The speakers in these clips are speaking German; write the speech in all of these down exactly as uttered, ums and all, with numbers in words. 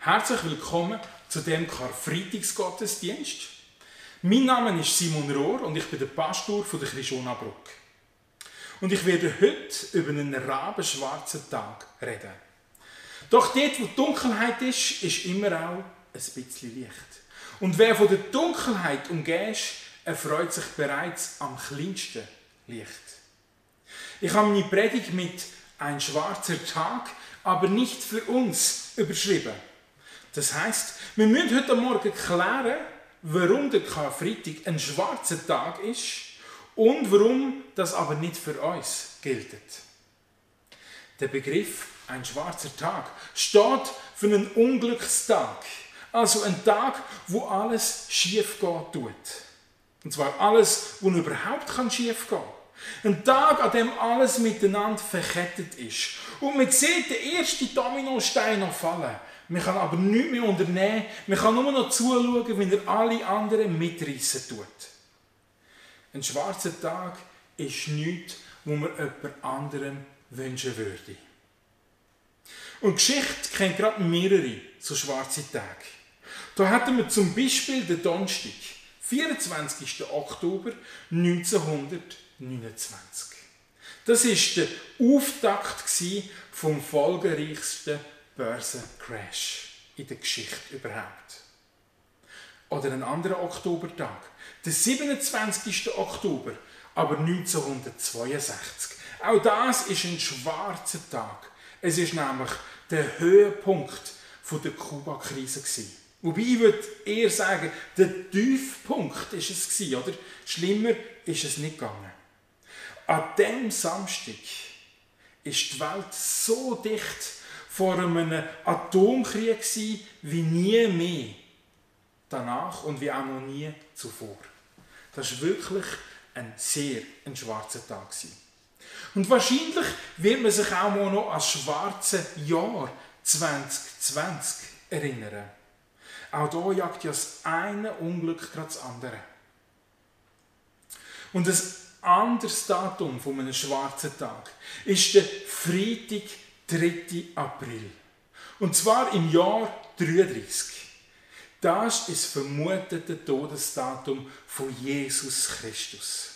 Herzlich willkommen zu dem Karfreitagsgottesdienst. Mein Name ist Simon Rohr und ich bin der Pastor von der Chrischonabruck. Und ich werde heute über einen rabenschwarzen Tag reden. Doch dort, wo die Dunkelheit ist, ist immer auch ein bisschen Licht. Und wer von der Dunkelheit umgeben ist, erfreut sich bereits am kleinsten Licht. Ich habe meine Predigt mit «Ein schwarzer Tag», aber nicht für uns überschrieben. Das heisst, wir müssen heute Morgen klären, warum der Karfreitag ein schwarzer Tag ist und warum das aber nicht für uns gilt. Der Begriff «ein schwarzer Tag» steht für einen Unglückstag, also ein Tag, wo alles schief gehen tut. Und zwar alles, was überhaupt schief gehen kann. Ein Tag, an dem alles miteinander verkettet ist. Und man sieht den ersten Dominostein noch fallen. Man kann aber nichts mehr unternehmen. Man kann nur noch zuschauen, wie er alle anderen mitreißen tut. Ein schwarzer Tag ist nichts, wo man jemand anderem wünschen würde. Und die Geschichte kennt gerade mehrere so schwarze Tage. Da hatten wir zum Beispiel den Donnerstag, vierundzwanzigsten Oktober neunzehnhundertneunundzwanzig. Das war der Auftakt vom folgenreichsten Börsencrash in der Geschichte überhaupt. Oder ein anderer Oktobertag, der siebenundzwanzigsten Oktober, aber neunzehnhundertzweiundsechzig. Auch das ist ein schwarzer Tag. Es ist nämlich der Höhepunkt der Kuba-Krise. Wobei ich würde eher sagen, der Tiefpunkt war es, oder? Schlimmer ist es nicht gegangen. An diesem Samstag ist die Welt so dicht vor einem Atomkrieg wie nie mehr danach und wie auch noch nie zuvor. Das war wirklich ein sehr ein schwarzer Tag. Und wahrscheinlich wird man sich auch noch an das schwarze Jahr zwanzig zwanzig erinnern. Auch hier jagt ja das eine Unglück gerade das andere. Und ein anderes Datum von einem schwarzen Tag ist der Freitag, dritter April. Und zwar im Jahr dreiunddreißig. Das ist das vermutete Todesdatum von Jesus Christus.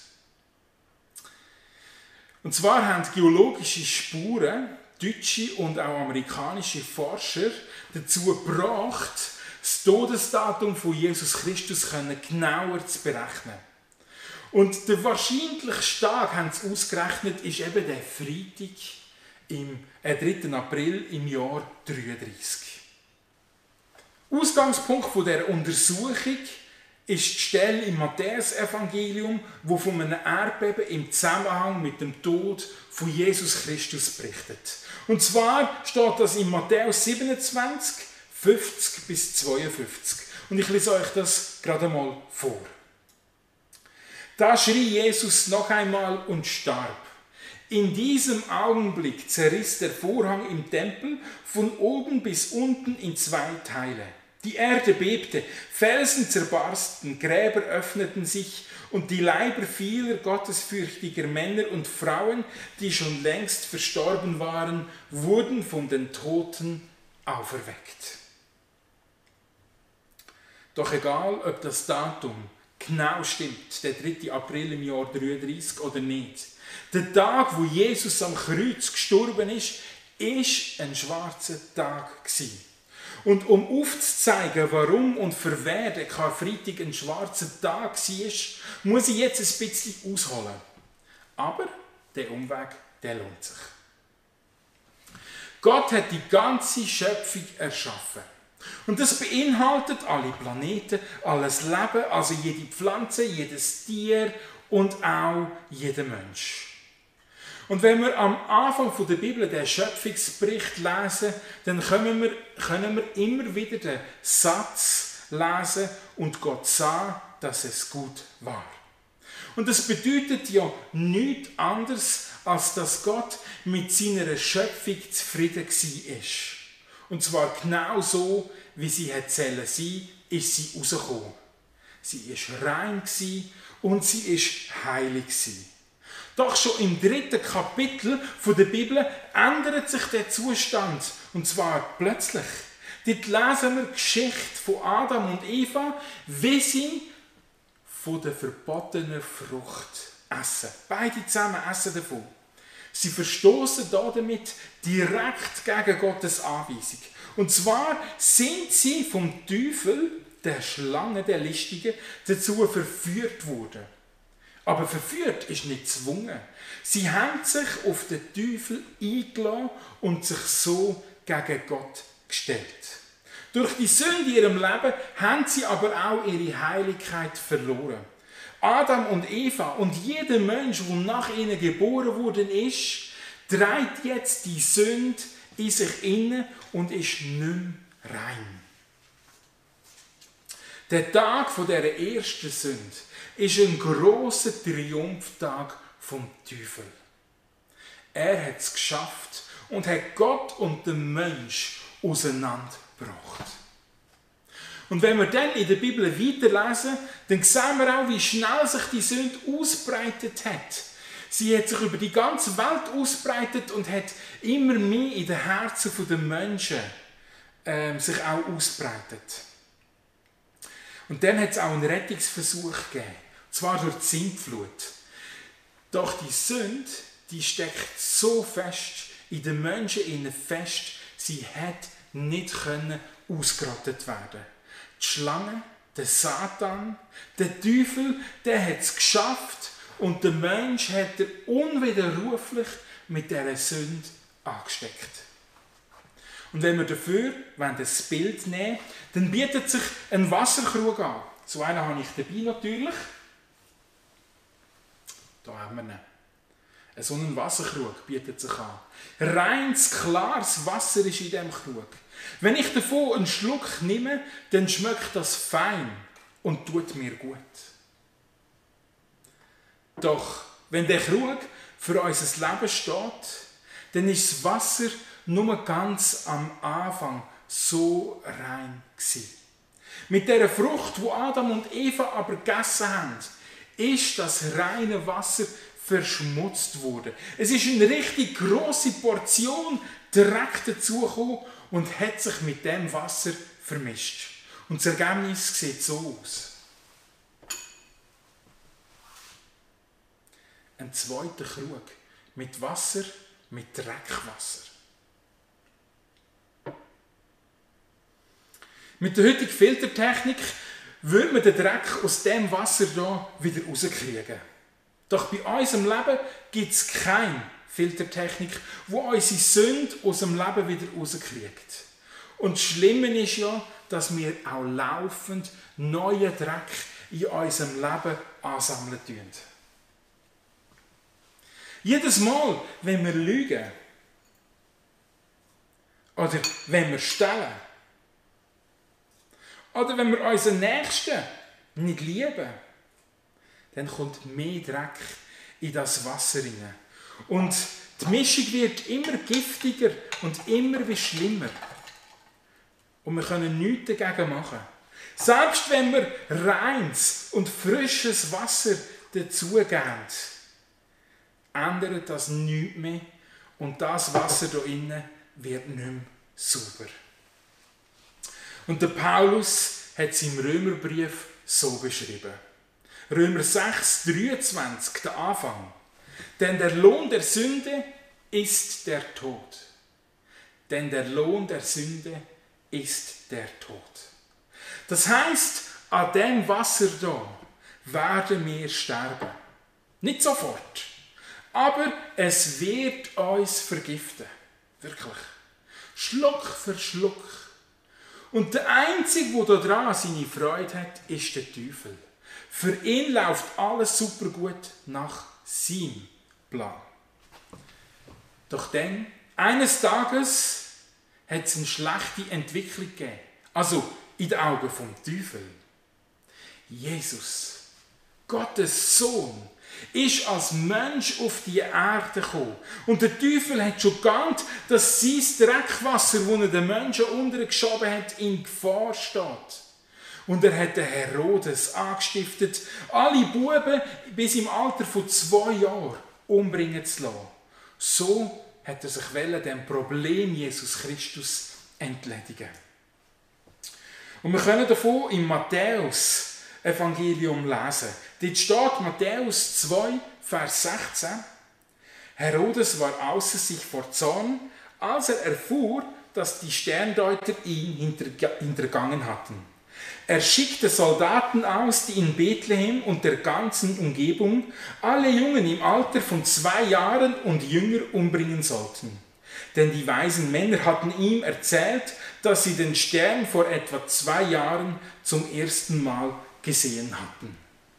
Und zwar haben geologische Spuren, deutsche und auch amerikanische Forscher dazu gebracht, das Todesdatum von Jesus Christus genauer zu berechnen. Und der wahrscheinlichste Tag, haben sie ausgerechnet, ist eben der Freitag im äh, dritten April im Jahr dreiunddreißig. Ausgangspunkt von der Untersuchung ist die Stelle im Matthäus-Evangelium, wo von einem Erdbeben im Zusammenhang mit dem Tod von Jesus Christus berichtet. Und zwar steht das in Matthäus siebenundzwanzig, fünfzig bis zweiundfünfzig. Und ich lese euch das gerade mal vor. Da schrie Jesus noch einmal und starb. In diesem Augenblick zerriss der Vorhang im Tempel von oben bis unten in zwei Teile. Die Erde bebte, Felsen zerbarsten, Gräber öffneten sich und die Leiber vieler gottesfürchtiger Männer und Frauen, die schon längst verstorben waren, wurden von den Toten auferweckt. Doch egal, ob das Datum genau stimmt, der dritte April im Jahr dreiunddreißig oder nicht, der Tag, wo Jesus am Kreuz gestorben ist, ist ein schwarzer Tag gewesen. Und um aufzuzeigen, warum und für wer der Karfreitag ein schwarzer Tag war, muss ich jetzt ein bisschen ausholen. Aber der Umweg, der lohnt sich. Gott hat die ganze Schöpfung erschaffen. Und das beinhaltet alle Planeten, alles Leben, also jede Pflanze, jedes Tier und auch jeder Mensch. Und wenn wir am Anfang der Bibel den Schöpfungsbericht lesen, dann können wir, können wir immer wieder den Satz lesen und Gott sah, dass es gut war. Und das bedeutet ja nichts anderes, als dass Gott mit seiner Schöpfung zufrieden war. Und zwar genau so, wie sie hätte sein sollen, ist sie rausgekommen. Sie war rein und sie war heilig. Doch schon im dritten Kapitel der Bibel ändert sich der Zustand. Und zwar plötzlich. Dort lesen wir die Geschichte von Adam und Eva, wie sie von der verbotenen Frucht essen. Beide zusammen essen davon. Sie verstoßen damit direkt gegen Gottes Anweisung. Und zwar sind sie vom Teufel, der Schlange, der Listigen, dazu verführt worden. Aber verführt ist nicht gezwungen. Sie haben sich auf den Teufel eingelassen und sich so gegen Gott gestellt. Durch die Sünde in ihrem Leben haben sie aber auch ihre Heiligkeit verloren. Adam und Eva und jeder Mensch, der nach ihnen geboren worden ist, trägt jetzt die Sünde in sich inne und ist nicht mehr rein. Der Tag dieser ersten Sünde ist ein grosser Triumphtag vom Teufel. Er hat es geschafft und hat Gott und den Mensch auseinandergebracht. Und wenn wir dann in der Bibel weiterlesen, dann sehen wir auch, wie schnell sich die Sünde ausbreitet hat. Sie hat sich über die ganze Welt ausbreitet und hat immer mehr in den Herzen der Menschen äh, sich auch ausbreitet. Und dann hat es auch einen Rettungsversuch gegeben, und zwar durch die Sintflut. Doch die Sünde, die steckt so fest in den Menschen innen fest, sie hat nicht können ausgerottet werden. Die Schlange, der Satan, der Teufel, der hat es geschafft und der Mensch hat er unwiderruflich mit dieser Sünde angesteckt. Und wenn wir dafür das Bild nehmen, dann bietet sich ein Wasserkrug an. So einen habe ich dabei natürlich. Da haben wir ihn. So ein Wasserkrug bietet sich an. Reines, klares Wasser ist in diesem Krug. Wenn ich davon einen Schluck nehme, dann schmeckt das fein und tut mir gut. Doch wenn der Krug für unser Leben steht, dann ist das Wasser nur ganz am Anfang so rein gewesen. Mit der Frucht, die Adam und Eva aber gegessen haben, ist das reine Wasser verschmutzt worden. Es ist eine richtig grosse Portion direkt dazugekommen und hat sich mit dem Wasser vermischt. Und das Ergebnis sieht so aus. Ein zweiter Krug mit Wasser, mit Dreckwasser. Mit der heutigen Filtertechnik würde man den Dreck aus dem Wasser hier wieder rauskriegen. Doch bei unserem Leben gibt es keine Filtertechnik, die unsere Sünde aus dem Leben wieder rauskriegt. Und das Schlimme ist ja, dass wir auch laufend neuen Dreck in unserem Leben ansammeln tun. Jedes Mal, wenn wir lügen oder wenn wir stehlen oder wenn wir unseren Nächsten nicht lieben, dann kommt mehr Dreck in das Wasser hinein. Und die Mischung wird immer giftiger und immer wie schlimmer. Und wir können nichts dagegen machen. Selbst wenn wir reines und frisches Wasser dazugeben, ändert das nichts mehr und das Wasser hier innen wird nicht mehr sauber. Und der Paulus hat es im Römerbrief so beschrieben. Römer sechs, dreiundzwanzig, der Anfang. Denn der Lohn der Sünde ist der Tod. Denn der Lohn der Sünde ist der Tod. Das heisst, an dem Wasser hier werden wir sterben. Nicht sofort. Aber es wird uns vergiften. Wirklich. Schluck für Schluck. Und der Einzige, der daran seine Freude hat, ist der Teufel. Für ihn läuft alles super gut nach seinem Plan. Doch dann, eines Tages, hat es eine schlechte Entwicklung gegeben. Also in den Augen vom Teufel. Jesus, Gottes Sohn, ist als Mensch auf die Erde gekommen. Und der Teufel hat schon geahnt, dass sein Dreckwasser, das er den Menschen untergeschoben hat, in Gefahr steht. Und er hat den Herodes angestiftet, alle Buben bis im Alter von zwei Jahren umbringen zu lassen. So hat er sich dem Problem Jesus Christus entledigen. Und wir können davon im Matthäus-Evangelium lesen. Dort steht Matthäus zwei, Vers sechzehn. Herodes war außer sich vor Zorn, als er erfuhr, dass die Sterndeuter ihn hintergangen hatten. Er schickte Soldaten aus, die in Bethlehem und der ganzen Umgebung alle Jungen im Alter von zwei Jahren und jünger umbringen sollten. Denn die weisen Männer hatten ihm erzählt, dass sie den Stern vor etwa zwei Jahren zum ersten Mal gesehen hatten.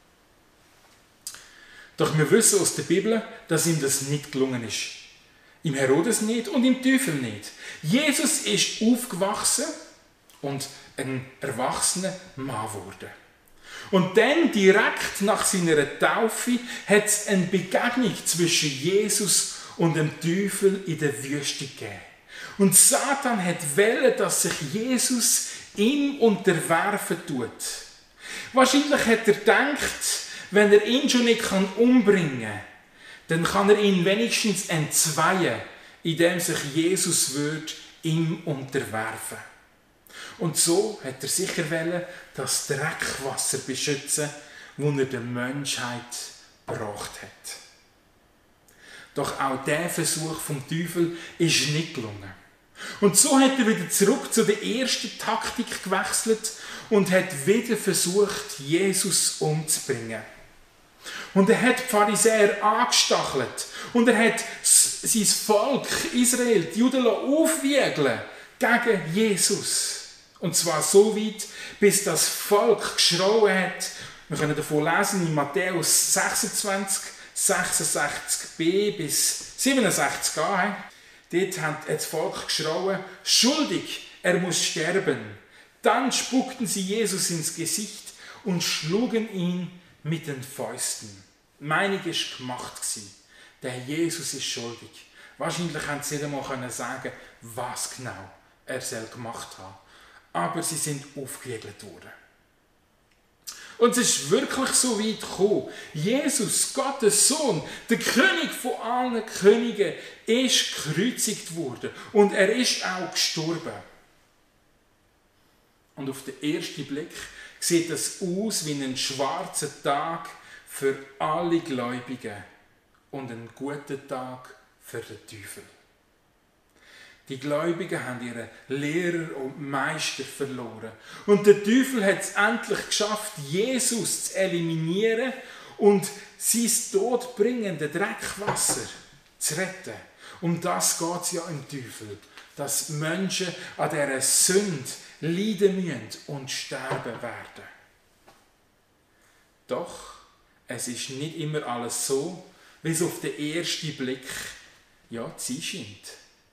Doch wir wissen aus der Bibel, dass ihm das nicht gelungen ist. Im Herodes nicht und im Teufel nicht. Jesus ist aufgewachsen und ein erwachsener Mann geworden. Und dann, direkt nach seiner Taufe, hat es eine Begegnung zwischen Jesus und dem Teufel in der Wüste gegeben. Und Satan hat wollen, dass sich Jesus ihm unterwerfen tut. Wahrscheinlich hat er gedacht, wenn er ihn schon nicht umbringen kann, dann kann er ihn wenigstens entzweien, indem sich Jesus wird ihm unterwerfen. Und so hat er sicher wollen, das Dreckwasser beschützen, das er der Menschheit gebracht hat. Doch auch der Versuch vom Teufel ist nicht gelungen. Und so hat er wieder zurück zu der ersten Taktik gewechselt und hat wieder versucht, Jesus umzubringen. Und er hat die Pharisäer angestachelt und er hat sein Volk Israel, die Juden, aufwiegeln gegen Jesus. Und zwar so weit, bis das Volk geschrauen hat. Wir können davon lesen in Matthäus sechsundzwanzig, sechsundsechzig b bis siebenundsechzig a. Dort hat das Volk geschrauen, schuldig, er muss sterben. Dann spuckten sie Jesus ins Gesicht und schlugen ihn mit den Fäusten. Meinung war gemacht. Der Jesus ist schuldig. Wahrscheinlich haben sie nicht einmal sagen, was genau er soll gemacht hat. Aber sie sind aufgewiegelt worden. Und es ist wirklich so weit gekommen. Jesus, Gottes Sohn, der König von allen Königen, ist gekreuzigt worden. Und er ist auch gestorben. Und auf den ersten Blick sieht es aus wie ein schwarzer Tag für alle Gläubigen und ein guter Tag für den Teufel. Die Gläubigen haben ihren Lehrer und Meister verloren. Und der Teufel hat es endlich geschafft, Jesus zu eliminieren und sein todbringende Dreckwasser zu retten. Um das geht es ja im Teufel, dass Menschen an dieser Sünde leiden müssen und sterben werden. Doch es ist nicht immer alles so, wie es auf den ersten Blick ja, zu sein scheint.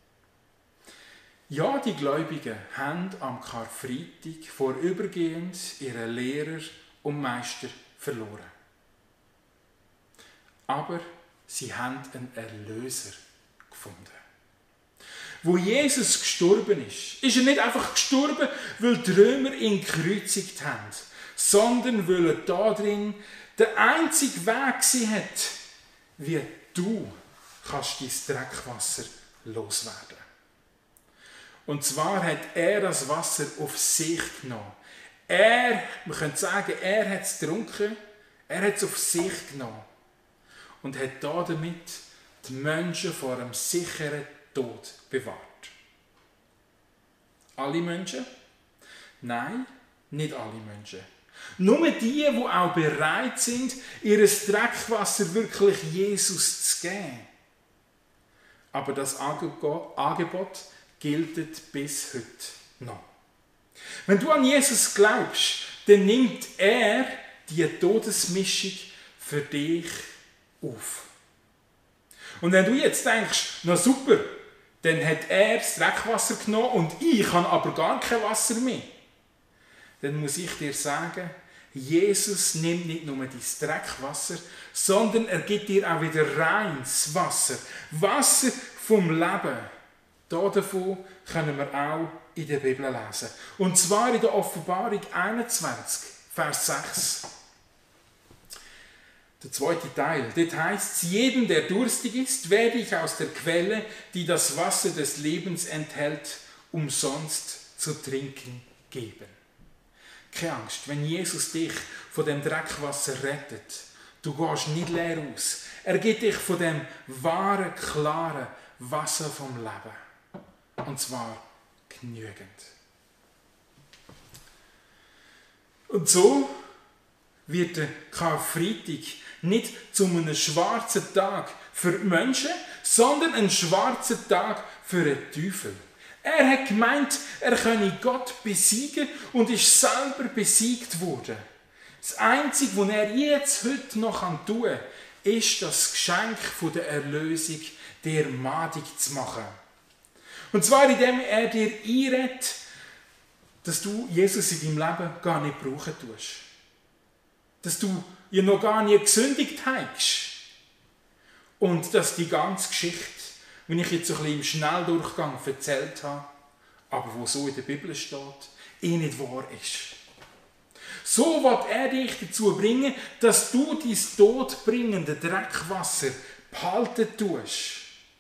Ja, die Gläubigen haben am Karfreitag vorübergehend ihren Lehrer und Meister verloren. Aber sie haben einen Erlöser gefunden. Wo Jesus gestorben ist, ist er nicht einfach gestorben, weil die Römer ihn gekreuzigt haben, sondern weil er da drin der einzige Weg sein hat, wie du kannst dein Dreckwasser loswerden. Und zwar hat er das Wasser auf sich genommen. Er, man könnte sagen, er hat es getrunken, er hat es auf sich genommen und hat damit die Menschen vor einem sicheren Tod bewahrt. Alle Menschen? Nein, nicht alle Menschen. Nur die, die auch bereit sind, ihr Dreckwasser wirklich Jesus zu geben. Aber das Angebot gilt bis heute noch. Wenn du an Jesus glaubst, dann nimmt er die Todesmischung für dich auf. Und wenn du jetzt denkst, na super, dann hat er das Dreckwasser genommen und ich habe aber gar kein Wasser mehr, dann muss ich dir sagen, Jesus nimmt nicht nur dein Dreckwasser, sondern er gibt dir auch wieder reines Wasser. Wasser vom Leben. Davon können wir auch in der Bibel lesen. Und zwar in der Offenbarung einundzwanzig, Vers sechs. Der zweite Teil. Dort heißt es, jedem, der durstig ist, werde ich aus der Quelle, die das Wasser des Lebens enthält, umsonst zu trinken geben. Keine Angst, wenn Jesus dich von dem Dreckwasser rettet, du gehst nicht leer aus. Er gibt dich von dem wahren, klaren Wasser vom Leben. Und zwar genügend. Und so wird der Karfreitag nicht zu einem schwarzen Tag für die Menschen, sondern ein schwarzer Tag für den Teufel. Er hat gemeint, er könne Gott besiegen und ist selber besiegt worden. Das Einzige, was er jetzt heute noch tun kann, ist das Geschenk der Erlösung dir madig zu machen. Und zwar indem er dir einredet, dass du Jesus in deinem Leben gar nicht brauchen tust. Dass du ihn noch gar nie gesündigt hast. Und dass die ganze Geschichte, wie ich jetzt so ein bisschen im Schnelldurchgang erzählt habe, aber wo so in der Bibel steht, eh nicht wahr ist. So wird er dich dazu bringen, dass du dein todbringende Dreckwasser behalten tust.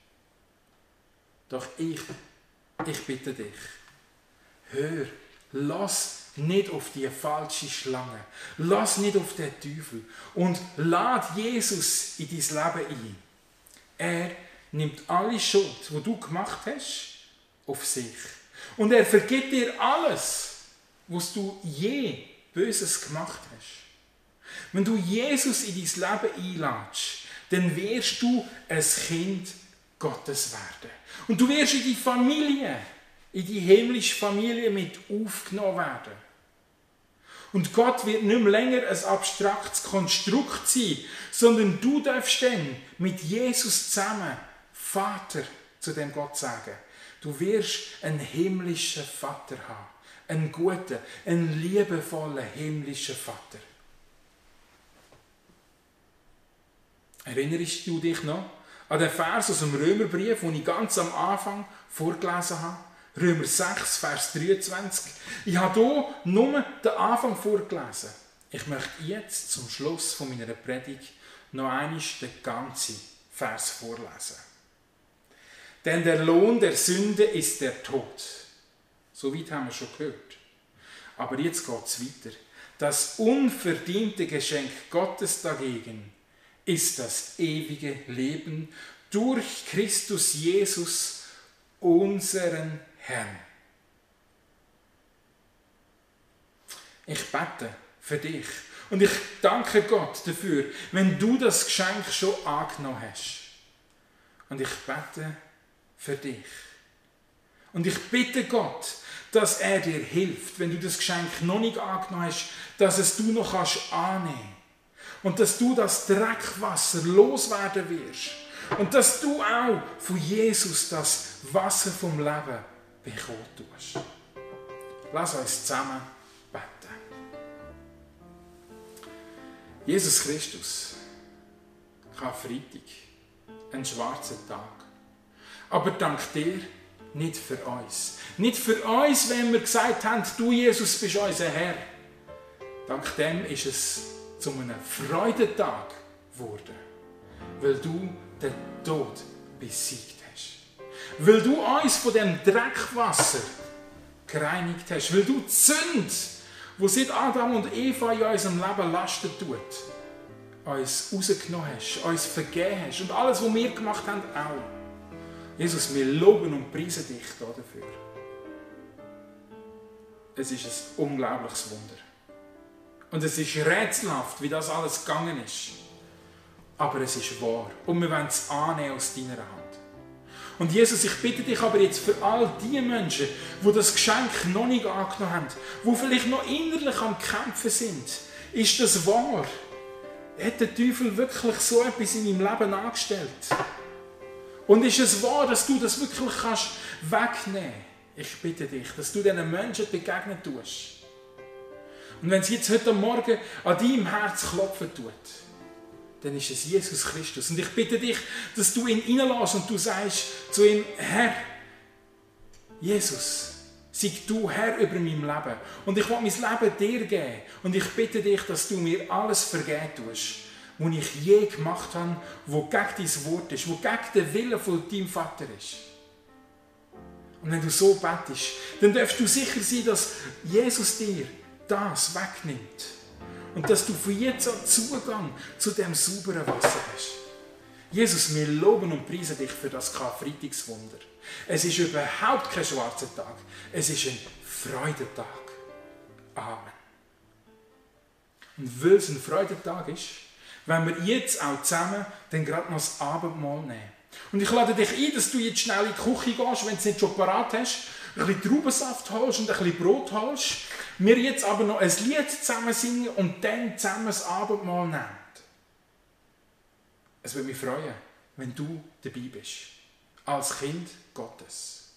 Doch ich, ich bitte dich, hör, lass nicht auf die falsche Schlange, lass nicht auf den Teufel und lad Jesus in dein Leben ein. Er nimmt alle Schuld, die du gemacht hast, auf sich. Und er vergibt dir alles, was du je Böses gemacht hast. Wenn du Jesus in dein Leben einlädst, dann wirst du ein Kind Gottes werden. Und du wirst in die Familie, in die himmlische Familie mit aufgenommen werden. Und Gott wird nicht mehr länger ein abstraktes Konstrukt sein, sondern du darfst dann mit Jesus zusammen Vater zu dem Gott sagen. Du wirst einen himmlischen Vater haben. Einen guten, einen liebevollen himmlischen Vater. Erinnerst du dich noch an den Vers aus dem Römerbrief, den ich ganz am Anfang vorgelesen habe? Römer sechs, Vers dreiundzwanzig. Ich habe hier nur den Anfang vorgelesen. Ich möchte jetzt zum Schluss von meiner Predigt noch einmal den ganzen Vers vorlesen. Denn der Lohn der Sünde ist der Tod. So weit haben wir schon gehört. Aber jetzt geht es weiter. Das unverdiente Geschenk Gottes dagegen ist das ewige Leben durch Christus Jesus, unseren Herrn. Ich bete für dich und ich danke Gott dafür, wenn du das Geschenk schon angenommen hast. Und ich bete für dich. Und ich bitte Gott, dass er dir hilft, wenn du das Geschenk noch nicht angenommen hast, dass es du noch kannst annehmen. Und dass du das Dreckwasser loswerden wirst. Und dass du auch von Jesus das Wasser vom Leben bekommen tust. Lass uns zusammen beten. Jesus Christus, Karfreitag, ein schwarzer Tag. Aber dank dir nicht für uns. Nicht für uns, wenn wir gesagt haben, du Jesus bist unser Herr. Dank dem ist es zu einem Freudentag geworden, weil du den Tod besiegt hast. Weil du uns von dem Dreckwasser gereinigt hast. Weil du die Sünde, die seit Adam und Eva in unserem Leben lasten tut, uns rausgenommen hast, uns vergeben hast und alles, was wir gemacht haben, auch. Jesus, wir loben und preisen dich dafür. Es ist ein unglaubliches Wunder. Und es ist rätselhaft, wie das alles gegangen ist. Aber es ist wahr. Und wir wollen es annehmen aus deiner Hand. Und Jesus, ich bitte dich aber jetzt für all die Menschen, die das Geschenk noch nicht angenommen haben, die vielleicht noch innerlich am Kämpfen sind, ist das wahr? Hat der Teufel wirklich so etwas in meinem Leben angestellt? Und ist es wahr, dass du das wirklich kannst wegnehmen kannst? Ich bitte dich, dass du diesen Menschen begegnen tust. Und wenn es jetzt heute Morgen an deinem Herz klopfen tut, dann ist es Jesus Christus. Und ich bitte dich, dass du ihn reinlässt und du sagst zu ihm, Herr, Jesus, sei du Herr über mein Leben. Und ich will mein Leben dir geben. Und ich bitte dich, dass du mir alles vergeben tust, was ich je gemacht habe, wo gegen dein Wort ist, wo gegen den Willen von deinem Vater ist. Und wenn du so betest, dann darfst du sicher sein, dass Jesus dir das wegnimmt. Und dass du von jetzt an Zugang zu dem sauberen Wasser hast. Jesus, wir loben und preisen dich für das Karfreitagswunder. Es ist überhaupt kein schwarzer Tag. Es ist ein Freudentag. Amen. Und weil es ein Freudentag ist, wenn wir jetzt auch zusammen dann gerade noch das Abendmahl nehmen. Und ich lade dich ein, dass du jetzt schnell in die Küche gehst, wenn du es nicht schon parat hast, ein bisschen Traubensaft holst und ein bisschen Brot holst. Wir jetzt aber noch ein Lied zusammen singen und dann zusammen das Abendmahl nehmen. Es würde mich freuen, wenn du dabei bist. Als Kind Gottes.